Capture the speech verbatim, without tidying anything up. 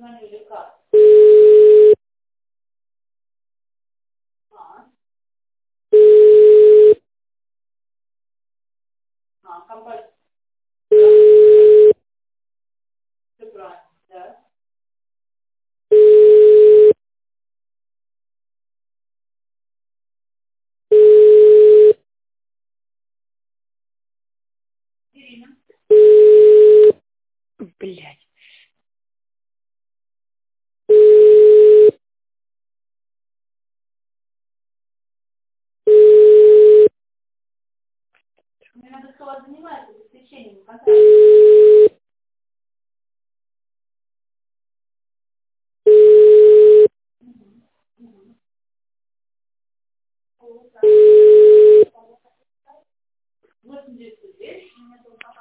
звоню или как? А, а компания. Все правильно, да? Ирина. Блять. Мне надо сказать, занимается обеспечением контакта.